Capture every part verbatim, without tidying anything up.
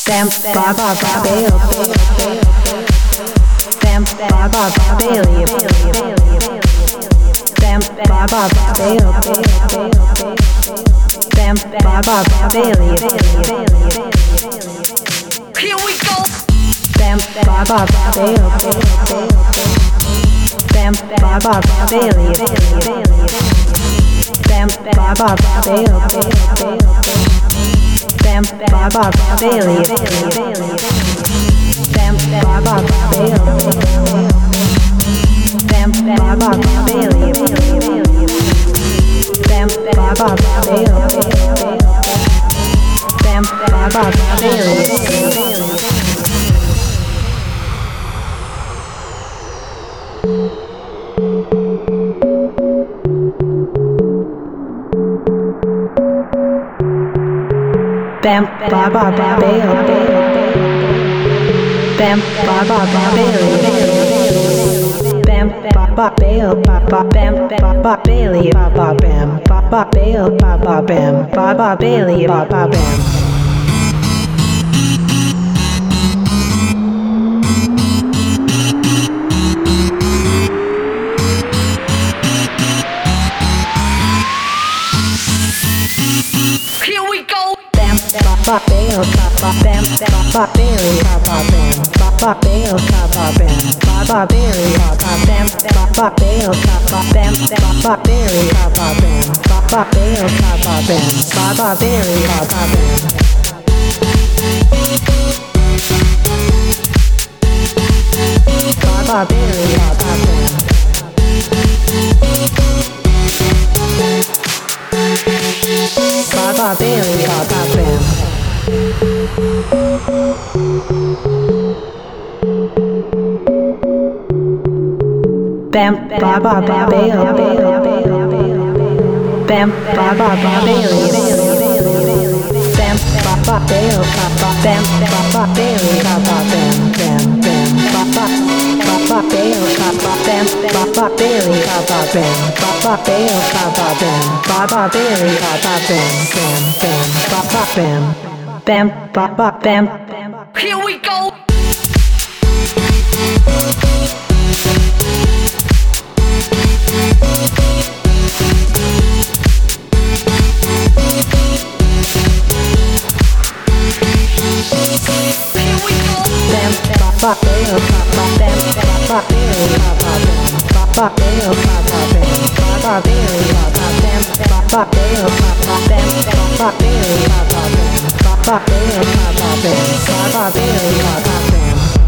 Bam, ba ba ba bail, bam, ba ba ba bail, bam, ba ba ba bail, bam, ba ba ba bail. Here we go. Bam, ba ba ba bail, bam, ba ba ba bail, bam, ba ba ba bail, bam, ba ba ba bail, bam, ba ba ba bail, bam, ba ba ba bail, bam, ba ba ba bail, bam, ba ba ba bail. Bam, ba ba ba bail, bam, ba ba ba bail, bam, ba ba bail, ba ba bam, ba ba bail, ba ba bam, ba ba bail, ba ba bam, ba ba bail, ba ba bam. Here we go. Bam, ba ba bail, ba ba bam, ba ba bail, ba ba bam, ba ba bail, ba ba bam, ba ba bail, ba ba bam, ba ba bail, ba ba bam, ba ba bail, ba ba bam, ba ba bail, ba ba bam, ba ba bail, ba ba bam. Ba ba bail, ba ba bam. Ba ba bail, ba ba bam. Bam, ba ba ba bail, bam, ba ba ba bail, bam, ba ba bail, ba ba bam, ba ba bail, ba ba bam, bam, bam, ba ba ba ba bail, ba ba bam, ba ba bail, ba ba bam, ba ba bail, ba ba bam, ba ba bail, ba ba bam, bam, bam, ba ba bam, bam, ba ba bam. Here we go. Bam, ba ba bail, ba ba bam, ba ba bail, ba ba bam, ba ba bail, ba ba bam, ba ba bail, ba ba bam, ba ba bail, ba ba bam, ba ba bail, ba ba bam, ba ba bail, ba ba bam, ba ba bail, ba ba bam.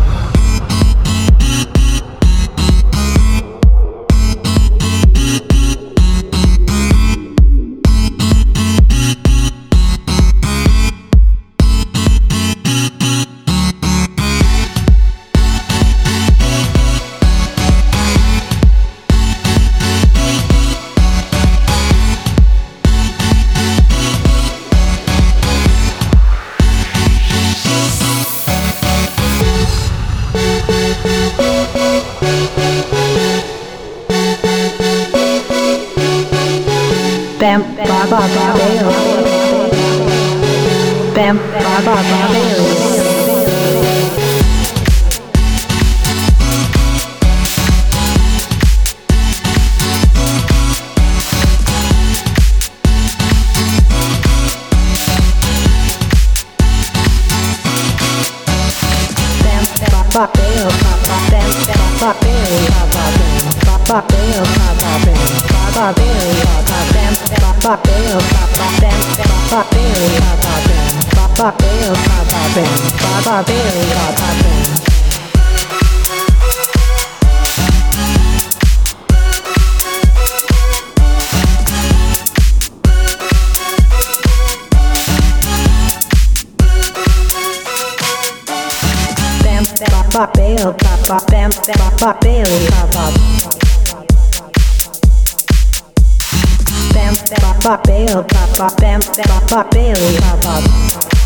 Bam, ba ba ba bail, bam, ba ba ba bail. Ba bail, ba ba bam, ba ba bail, ba ba bam, ba ba bail, ba ba bam, ba ba bail, ba ba bam, ba ba bail, ba ba bam, ba ba bail, ba ba bam, ba ba bail, ba ba bam, ba ba bail, ba ba bam. Ba ba bail, ba ba bam, ba ba bail, ba ba bam, ba ba bail, ba ba bam, ba ba bail, ba ba.